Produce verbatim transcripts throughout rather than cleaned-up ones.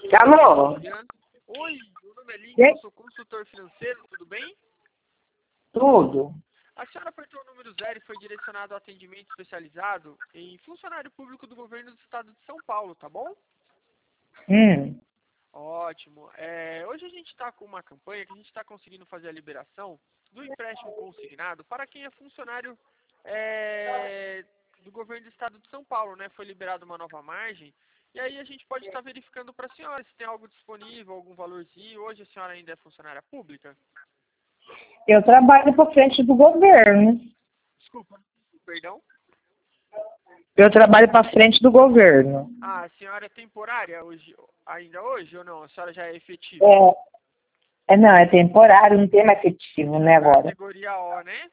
Alô? Oi, meu nome é Lincoln, E? eu sou consultor financeiro, tudo bem? Tudo. A senhora apertou o número zero e foi direcionado ao atendimento especializado em funcionário público do governo do estado de São Paulo, tá bom? Hum. Ótimo. É, hoje a gente está com uma campanha que a gente está conseguindo fazer a liberação do empréstimo consignado para quem é funcionário é, do governo do estado de São Paulo, né? Foi liberada uma nova margem. E aí a gente pode estar verificando para a senhora se tem algo disponível, algum valorzinho. Hoje a senhora ainda é funcionária pública? Eu trabalho para frente do governo. Desculpa, perdão? Eu trabalho para frente do governo. Ah, a senhora é temporária hoje, ainda hoje ou não? A senhora já é efetiva? É, é não, é temporário, não tem mais efetivo, né, agora? Categoria O, né?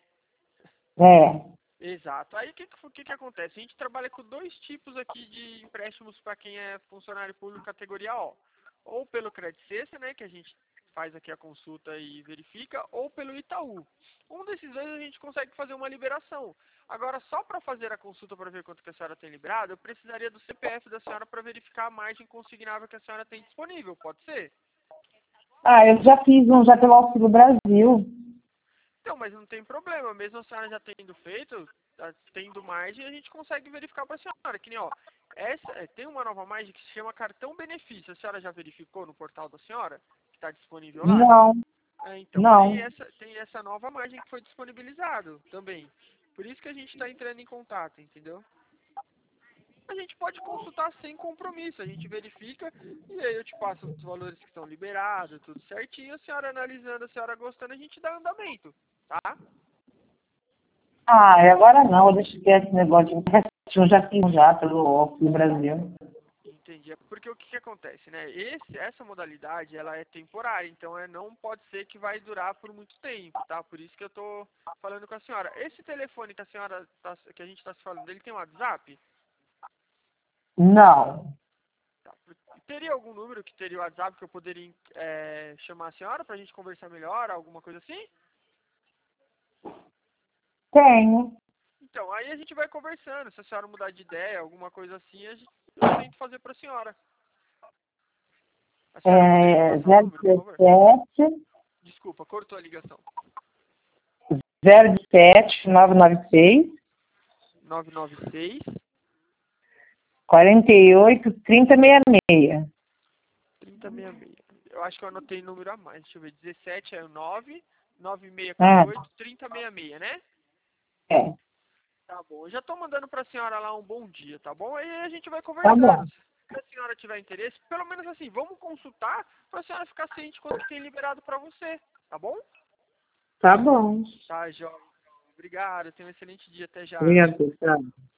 É. Exato. Aí o que, que, que, que acontece? A gente trabalha com dois tipos aqui de empréstimos para quem é funcionário público categoria O. Ou pelo Credicessa, né, que a gente faz aqui a consulta e verifica, ou pelo Itaú. Um desses dois a gente consegue fazer uma liberação. Agora, só para fazer a consulta para ver quanto que a senhora tem liberado, eu precisaria do C P F da senhora para verificar a margem consignável que a senhora tem disponível, pode ser? Ah, eu já fiz um já pelo Auxílio Brasil. Então, mas não tem problema, mesmo a senhora já tendo feito, tá tendo margem, a gente consegue verificar para a senhora, que nem, ó, essa, é, tem uma nova margem que se chama cartão benefício, a senhora já verificou no portal da senhora, que está disponível lá? Não, É, então, tem não. essa, tem essa nova margem que foi disponibilizado também, por isso que a gente está entrando em contato, entendeu? A gente pode consultar sem compromisso, a gente verifica e aí eu te passo os valores que estão liberados, tudo certinho, a senhora analisando, a senhora gostando, a gente dá andamento, tá? Ah, e agora não, deixa eu ver esse negócio de empréstimo, eu já fiz um já pelo Auxílio Brasil. Entendi. É porque o que, que acontece, né? Esse, essa modalidade, ela é temporária, então é, não pode ser que vai durar por muito tempo, tá? Por isso que eu tô falando com a senhora. Esse telefone que a senhora, tá, que a gente tá se falando, ele tem um WhatsApp? Não. Tá. Teria algum número que teria o WhatsApp que eu poderia é, chamar a senhora pra gente conversar melhor, alguma coisa assim? Tenho. Então, aí a gente vai conversando. Se a senhora mudar de ideia, alguma coisa assim, a gente, eu tento fazer pra senhora. A senhora poderia me É passar o número, por favor? zero dezessete, Desculpa, cortou a ligação. zero sete, nove nove seis, nove nove seis, quarenta e oito, trinta, sessenta e seis. trinta sessenta e seis. Eu acho que eu anotei número a mais. Deixa eu ver. dezessete é o nove, nove seis Ah, quatro oito, trinta sessenta e seis, né? é. Tá bom. Eu já tô mandando pra senhora lá um bom dia, tá bom? Aí a gente vai Tá conversando. bom. Se a senhora tiver interesse, pelo menos assim, vamos consultar pra senhora ficar ciente quanto que tem liberado pra você, tá bom? Tá bom. Tá, jovem. Obrigado. Tenha um excelente dia. Até já. Obrigada, pessoal.